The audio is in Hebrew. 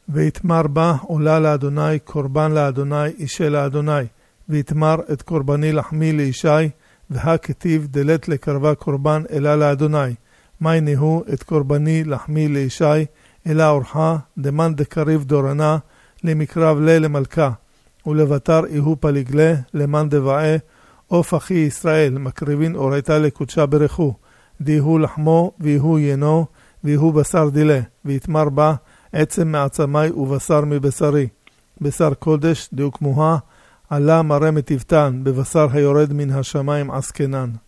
ויתמר בה עולה לאדוני, קורבן לאדוני, אישה לאדוני. ויתמר את קורבני לחמי לישי, והכתיב דלת לקרבה קורבן אלה לאדוני. מי ניהו את קורבני לחמי לישי, אלה אורחה, דמן דקריב דורנה, למקרב למלכה. ולבטר איהו פליגלה, למן דבעה, עוף אחי ישראל, מקריבין אורייתה לקודשה ברכו. דיהו לחמו, ויהו ינו, ויהו בשר דילה, ויתמר בה, עצם מעצמי ובשר מבשרי. בשר קודש דיוק מוהה, עלה מראה מטבטן, בבשר היורד מן השמיים עסקנן.